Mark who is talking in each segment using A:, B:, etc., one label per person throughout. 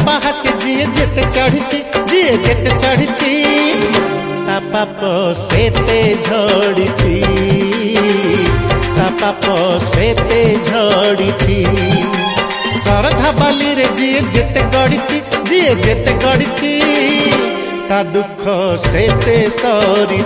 A: पाहाचे जिए जेते चढ़ी ता पाप सेते झड़ी ता पाप सेते झड़ी सरधा बाली रे जिए जेते गड़ी ता दुख सेते सरी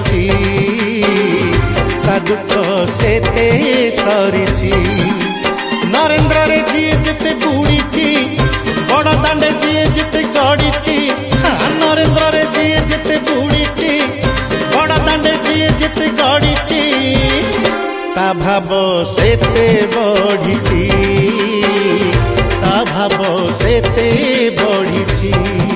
A: ता दुख सेते सरी नरेंद्र रे जिए जेते बुड़ी बड़ दांडे जिए जेते गड़ी नरेंद्र रे जिए जेते बुड़ी बड़ दांडे जिए जेते गड़ी ता भाव सेते बढ़ी ता भाव सेते बढ़ी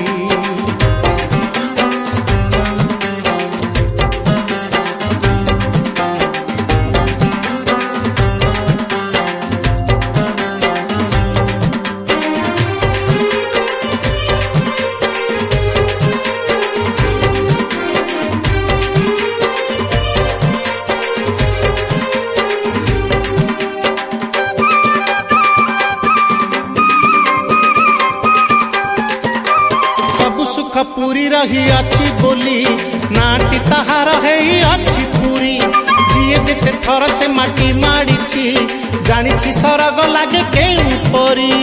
A: सुख पूरी रही अच्छी बोली नाटी ताहार है अच्छी पूरी जिए जेते थर से माटी माड़ी जानी सरग लगे केउ परी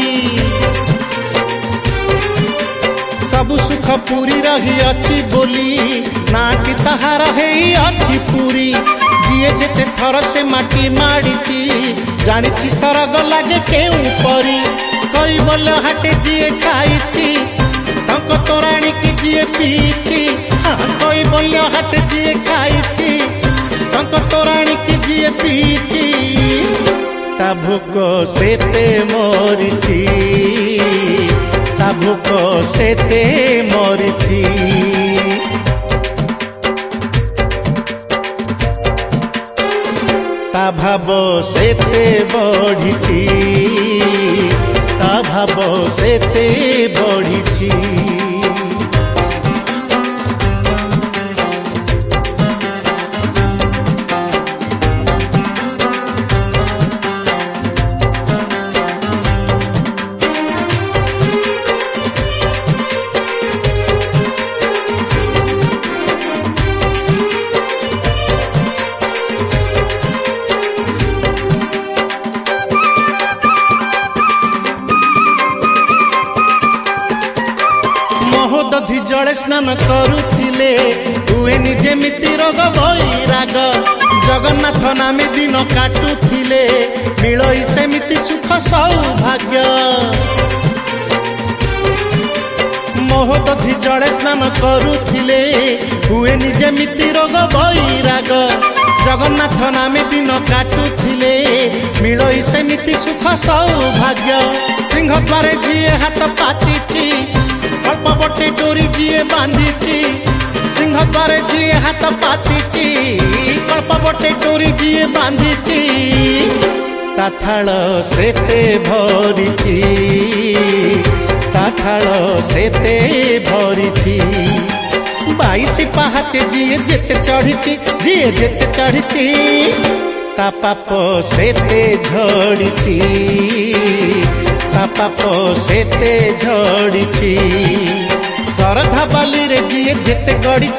A: सब सुख पूरी रही अच्छी बोली नाटी ताहार है अच्छी पूरी जिए जेते थर से माटी माड़ी जानी सरग लगे केउ परी कई बोल हाटे जिए खाई तोराणी की जिए पीची कोई बोलिया हट जिए खाई तोराणी की जिए पीची ता भूक सेते मरिची ता भूक सेते मरिची ता भाव सेते बढ़ी ता भाव सेते बढ़ी महोदधि जड़े स्नान करुथिले हुए जेमिति रोग बैराग जगन्नाथ नामे दिन काटुथिले मिलई सेमिति सुख सौभाग्य महोदधि जड़े स्नान करुथिले हुए जेमिति रोग बैराग जगन्नाथ नामे दिन काटुथिले मिलई सेमिति सुख सौभाग्य सिंह द्वारे जिए हाथ पातिची कल्प बटे डोरी जिए बांधी सिंह द्वारे जिए हाथ पाती कल्प बटे डोरी जिए बांधी ताथाल सेते भरी ताथाल सेते भरी 22 पाहाचे जिए जेते चढ़ी ता पाप सेते झड़ी ता पाप सेते झड़ी सरधा बाली रे जिए जेते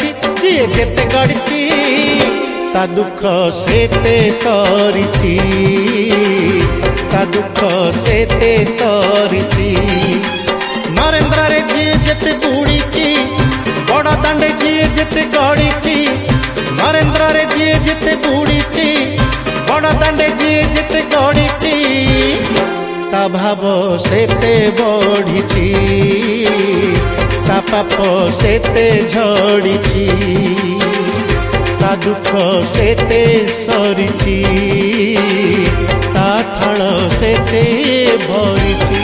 A: गड़ी ता दुख सेते सरी ता दुख सेते सरी नरेंद्र रे जिए जेते बुड़ी बड़ दांडे जिए जेते गड़ी नरेंद्र रे जिए जेते बुड़ी बड़ दांडे जिए जेते गड़ी ता भाव सेते बढ़ी ता पाप सेते झड़ी ता दुख सेते सरी ता थल सेते भरी।